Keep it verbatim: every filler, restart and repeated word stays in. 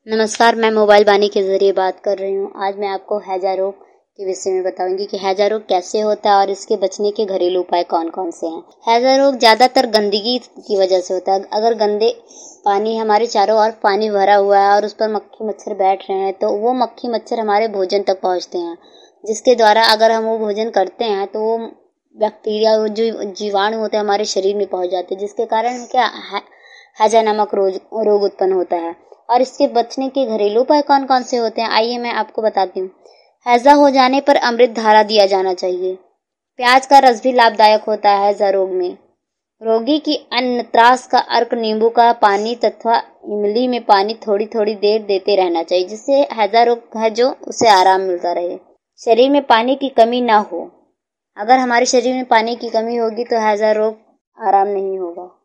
नमस्कार, मैं मोबाइल बानी के ज़रिए बात कर रही हूँ। आज मैं आपको हैजा रोग के विषय में बताऊंगी कि हैजा रोग कैसे होता है और इसके बचने के घरेलू उपाय कौन कौन से हैं। हैजा रोग ज़्यादातर गंदगी की वजह से होता है। अगर गंदे पानी हमारे चारों ओर पानी भरा हुआ है और उस पर मक्खी मच्छर बैठ रहे हैं तो वो मक्खी मच्छर हमारे भोजन तक पहुँचते हैं, जिसके द्वारा अगर हम वो भोजन करते हैं तो वो बैक्टीरिया जो जीवाणु होते हैं हमारे शरीर में पहुँच जाते हैं, जिसके कारण क्या हैजा नामक रोग उत्पन्न होता है। और इसके बचने के घरेलू उपाय कौन कौन से होते हैं, आइए मैं आपको बताती हूँ। हैजा हो जाने पर अमृत धारा दिया जाना चाहिए। प्याज का रस भी लाभदायक होता है हैजा रोग में। रोगी की अन्न त्रास का अर्क नींबू का पानी तथा इमली में पानी थोड़ी थोड़ी देर देते रहना चाहिए, जिससे हैजा रोग है जो उसे आराम मिलता रहे। शरीर में पानी की कमी ना हो। अगर हमारे शरीर में पानी की कमी होगी तो हैजा रोग आराम नहीं होगा।